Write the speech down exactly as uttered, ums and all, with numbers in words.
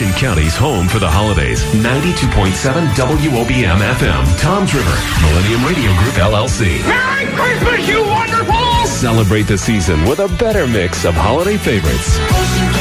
Ocean County's home for the holidays. ninety-two point seven W O B M F M, Toms River, Millennium Radio Group, L L C. Merry Christmas, you wonderful! Celebrate the season with a better mix of holiday favorites.